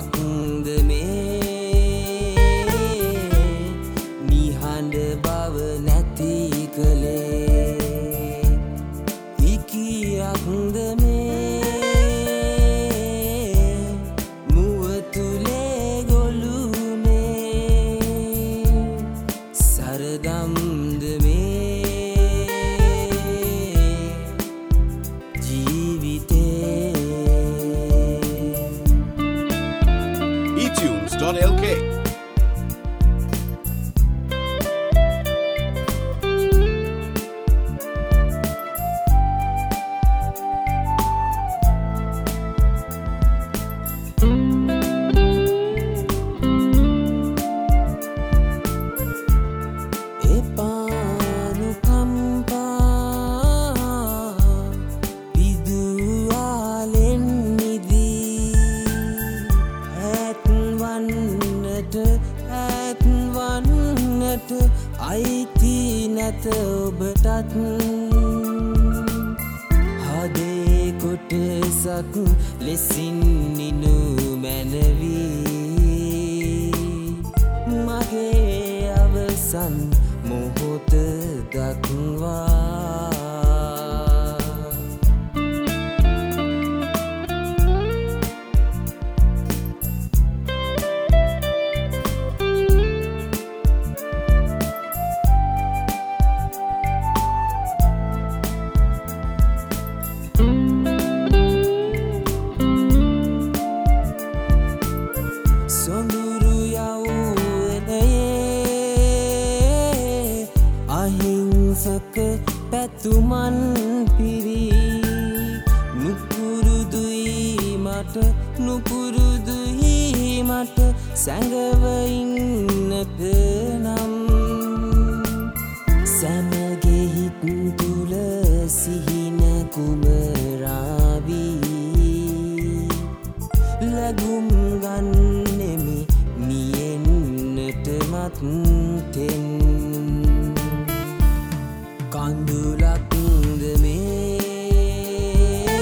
සිහිනයක්ද මේ නිහඬ බව නැති කළේ ඉකියක්ද මේ මුව තුලේ ගොළුනේ සරදම්ද etunes.lk අයිති නැත ඔබටත් හදේ කොටසක් ලෙසින් නිනු මැනවී මගේ අවසන් මොහොත දක්වා සොඳුරු යවුවනයේ අහිංසක පැතුමන් පිරී නුපුරුදුයි මට සැඟව ඉන්නට නම් සැමගේ හිත් තුල සිහින කුමරාවී ලැබුම් ගන්නෙමි නියෙන්නට මත්තෙන් කඳුලක්ද මේ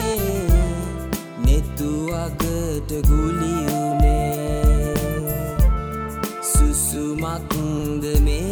නෙතුවකට ගුලියුනේ සුසුමක්ද මේ